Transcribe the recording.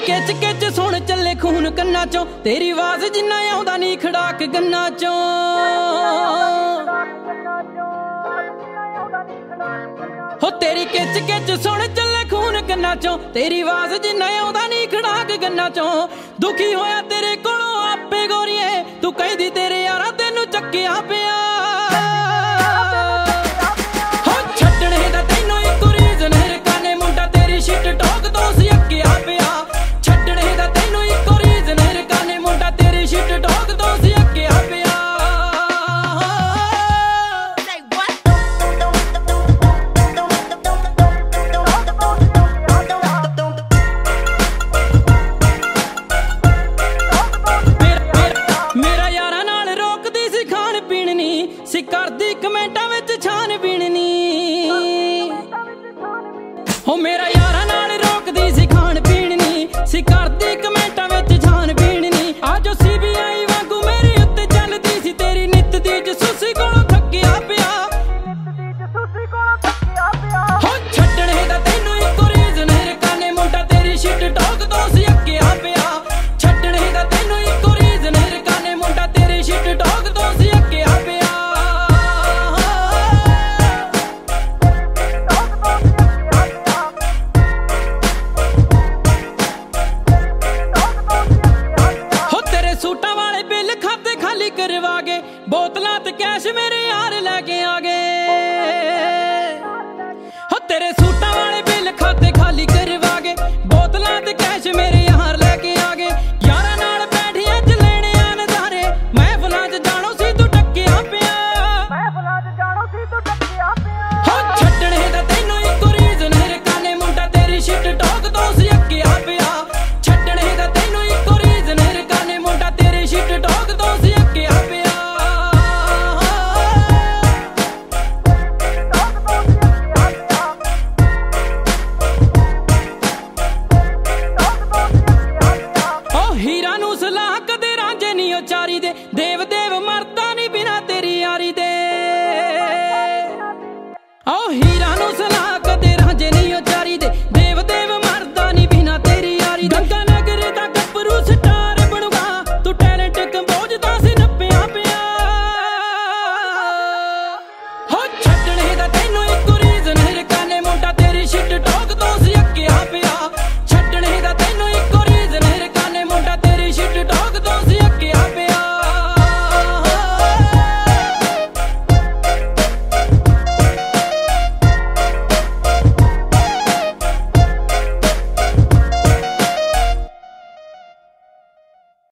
किच किच सुन चले खून कन्ना चों, तेरी आवाज जिन्ना आउंदा नी खड़ाक गन्ना चों। हो तेरी किच किच सुन चले खून कन्ना चों, तेरी आवाज जिन्ना आउंदा नी खड़ाक गन्ना चों। दुखी होया तेरे कोलों आपे गोरीए, तू कहदी तेरे यारा तेनू चक्किया पिया। हो छड्डणे दा तैनू इक रीजन है, काने मुंडा तेरी शिट टॉक तो सी अक्किया पिया। छड्डणे दा तैनू इक रीजन है, काने मुंडा तेरी शिट टॉक तो सी अक्किया पिया। सी करदी कमेंटां विच छानबीन नी, हो मेरा यारा नाल रोकदी सी खाण पीण नी। सी करदी कमेंटां विच छानबीन नी, आजो CBI वांगू मेरे उत्ते चलदी सी तेरी नित दी जसूसी कोलों थक्किया पिया। हो छड्डणे दा तैनू इक रीजन है, काने मुंडा तेरी शिट टॉक तो सी अक्किया पिया। छड्डणे दा तैनू इक रीजन है, काने मुंडा तेरी शिट टॉक तो सी अक्किया पिया। करवा गए बोतलां ते कैश मेरे यार लैके आ गए। हो तेरे सूटां वाले बिल खाते खाली करवा गए, बोतलां ते कैश मेरे यार लैके आ गए। यारां नाल बैठी अज लेने आ नज़ारे, महफिलां च जाणो सी तू टक्किया पिया। हो छड्डणे दा तैनू इक रीजन है, काने मुंडा तेरी शिट टॉक तो सी अक्किया पिया। छड्डणे दा तैनू इक रीजन है, काने मुंडा तेरी शिट टॉक तो सी अक्किया पिया। हीरा नू सलाह कदे रांझे नी ओ चारी दे,